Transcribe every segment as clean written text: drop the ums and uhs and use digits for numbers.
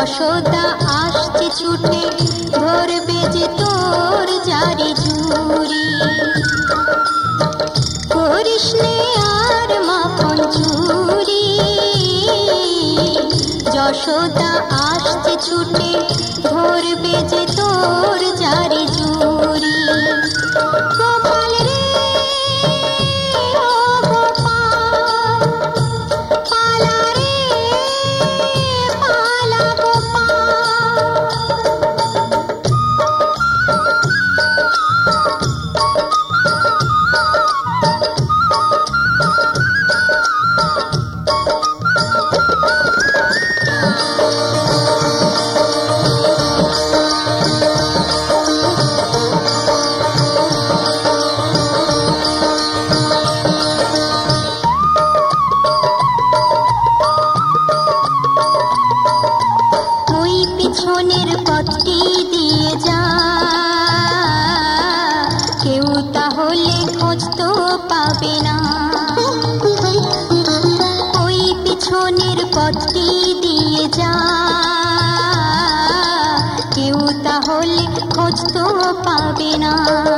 যশোদা আসছে ছুটে ধরবে যে তোর জারি জুড়ি করিস নে আর মাখন চুরি যশোদা আসছে ছুটে ধরবে যে তোর জারি জুড়ি গোপাল রে ও গোপাল পালা রে পালা পিছনের পথটি দিয়ে যা কেউ তাহলে খোঁজ তো পাবে না ওই পিছনের পথটি দিয়ে যা কেউ তাহলে খোঁজ তো পাবে না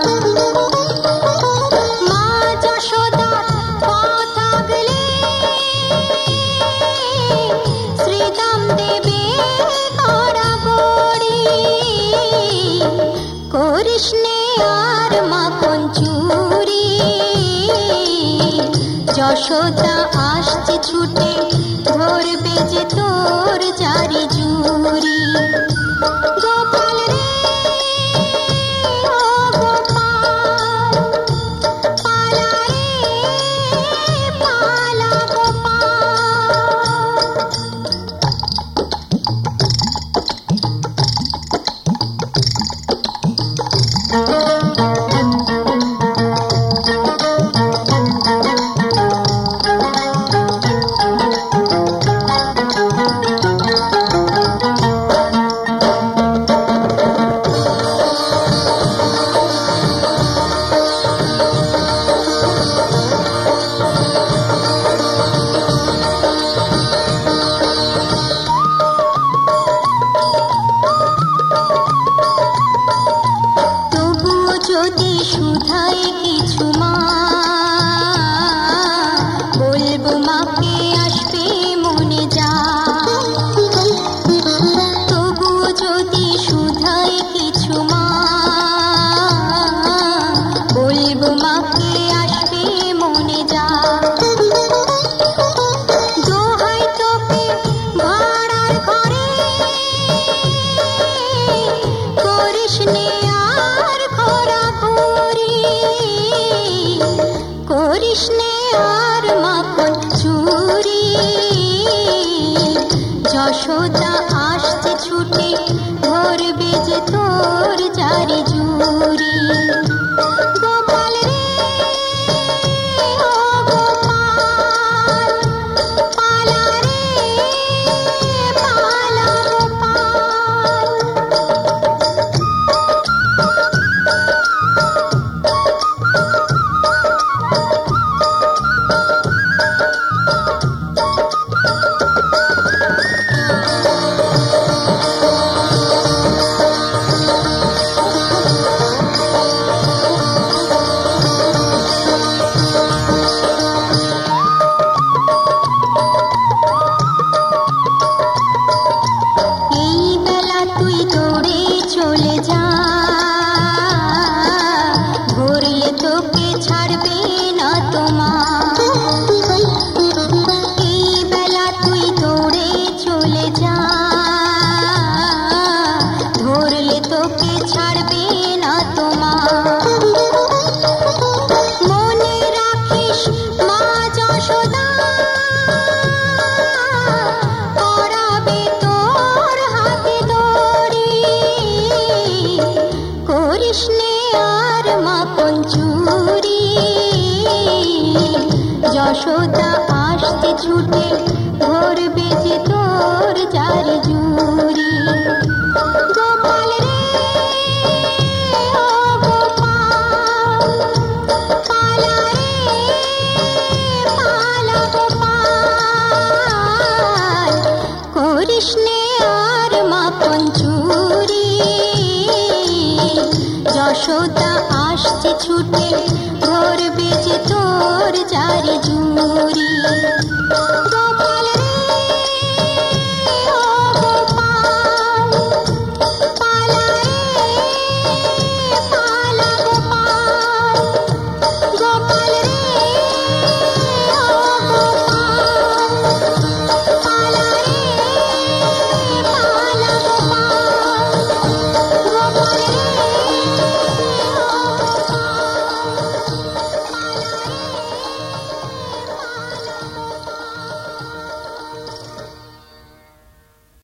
মা যশোদার পথ আগলে শ্রীরাম দেবে করিস নে আর মাখন চুরি যশোদা আসছে ছুটে ধরবে যে তোর জারি জুড়ি গোপাল রে ও গোপাল পালা রে পালা যদি শুধাই কিছু মা বলবো মাকে আসবে মনে যা তবুও যদি শুধাই কিছু মা বলবো মাকে আসবে মনে যা দোহাই তোকে ভাড়ার ঘরে করিস নে করিস নে আর মাখন চুরি যশোদা আসছে ছুটে ধরবে যে তোর জারি জুড়ি গোপাল রে ও গোপাল পালা রে পালা যশোদা আসতে ছুটে